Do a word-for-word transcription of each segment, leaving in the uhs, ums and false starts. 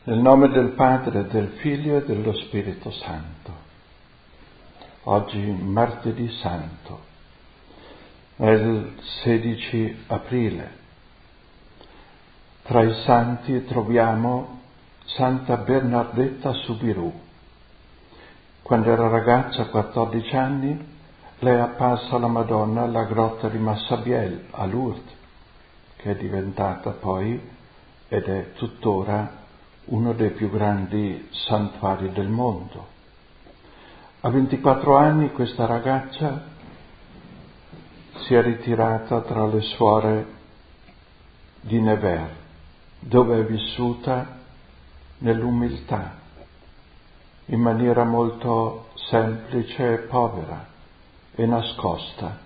Nel nome del Padre, del Figlio e dello Spirito Santo. Oggi, martedì santo, è il sedici aprile. Tra i santi troviamo Santa Bernardetta Soubirous. Quando era ragazza, a quattordici anni, lei è apparsa alla Madonna alla grotta di Massabielle, a Lourdes, che è diventata poi, ed è tuttora, uno dei più grandi santuari del mondo. A ventiquattro anni questa ragazza si è ritirata tra le suore di Nevers, dove è vissuta nell'umiltà, in maniera molto semplice e povera e nascosta,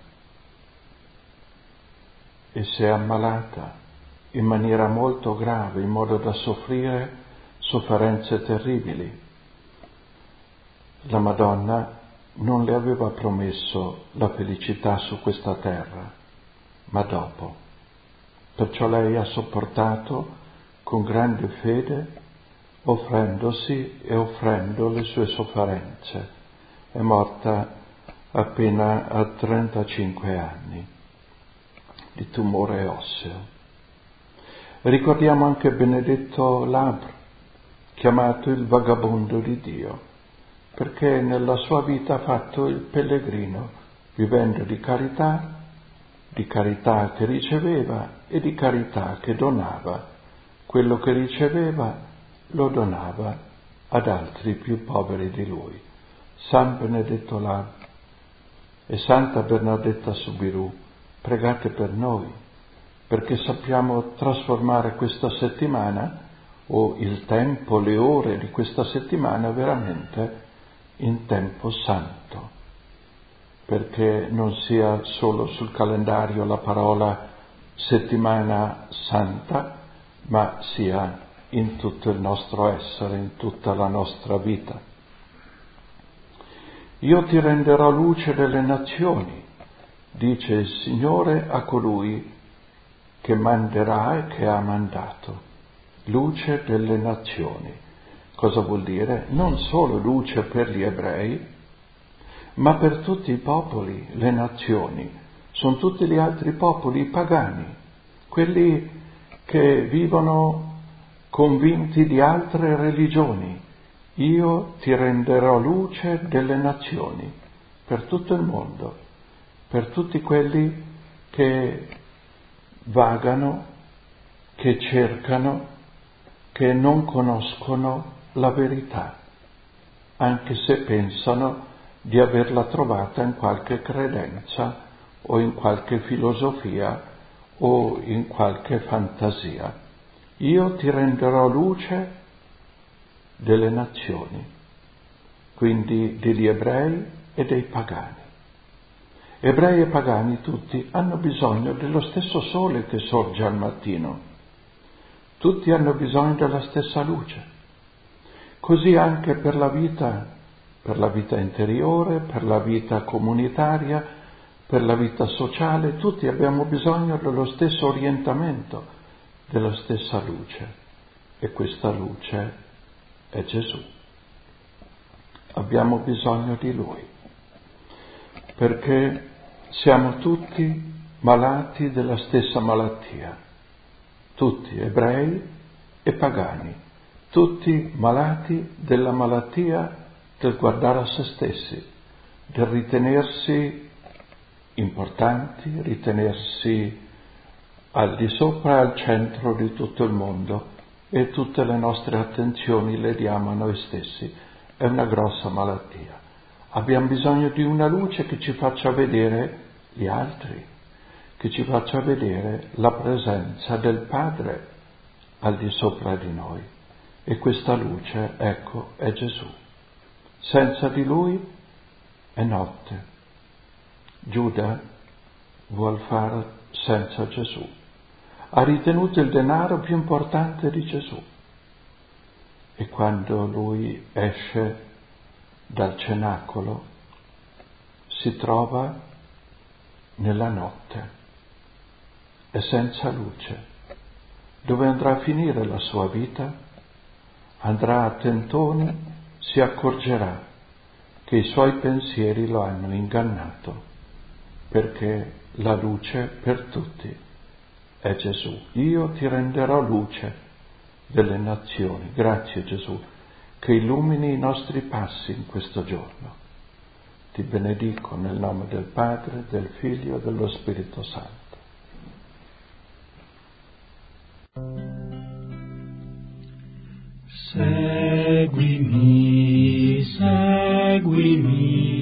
e si è ammalata in maniera molto grave, in modo da soffrire sofferenze terribili. La Madonna non le aveva promesso la felicità su questa terra, ma dopo. Perciò lei ha sopportato con grande fede, offrendosi e offrendo le sue sofferenze. È morta appena a trentacinque anni di tumore osseo. Ricordiamo anche Benedetto Labre, chiamato il vagabondo di Dio, perché nella sua vita ha fatto il pellegrino, vivendo di carità, di carità che riceveva e di carità che donava. Quello che riceveva lo donava ad altri più poveri di lui. San Benedetto Labre e Santa Bernardetta Soubirous, pregate per noi, perché sappiamo trasformare questa settimana, o il tempo, le ore di questa settimana, veramente in tempo santo, perché non sia solo sul calendario la parola settimana santa, ma sia in tutto il nostro essere, in tutta la nostra vita. Io ti renderò luce delle nazioni, dice il Signore a colui che manderà e che ha mandato. Luce delle nazioni. Cosa vuol dire? Non solo luce per gli ebrei, ma per tutti i popoli, le nazioni. Sono tutti gli altri popoli pagani, quelli che vivono convinti di altre religioni. Io ti renderò luce delle nazioni, per tutto il mondo, per tutti quelli che vagano, che cercano, che non conoscono la verità, anche se pensano di averla trovata in qualche credenza o in qualche filosofia o in qualche fantasia. Io ti renderò luce delle nazioni, quindi degli ebrei e dei pagani. Ebrei e pagani tutti hanno bisogno dello stesso sole che sorge al mattino. Tutti hanno bisogno della stessa luce. Così anche per la vita, per la vita interiore, per la vita comunitaria, per la vita sociale, tutti abbiamo bisogno dello stesso orientamento, della stessa luce. E questa luce è Gesù. Abbiamo bisogno di Lui, perché siamo tutti malati della stessa malattia, tutti ebrei e pagani, tutti malati della malattia del guardare a se stessi, del ritenersi importanti, ritenersi al di sopra e al centro di tutto il mondo, e tutte le nostre attenzioni le diamo a noi stessi. È una grossa malattia. Abbiamo bisogno di una luce che ci faccia vedere gli altri, che ci faccia vedere la presenza del Padre al di sopra di noi. E questa luce, ecco, è Gesù. Senza di Lui è notte. Giuda vuol fare senza Gesù. Ha ritenuto il denaro più importante di Gesù. E quando Lui esce dal cenacolo si trova nella notte, è senza luce. Dove andrà a finire la sua vita? andrà a tentoni, si accorgerà che i suoi pensieri lo hanno ingannato, perché la luce per tutti è Gesù. Io ti renderò luce delle nazioni. Grazie Gesù, che illumini i nostri passi in questo giorno. Ti benedico nel nome del Padre, del Figlio e dello Spirito Santo. Seguimi, seguimi,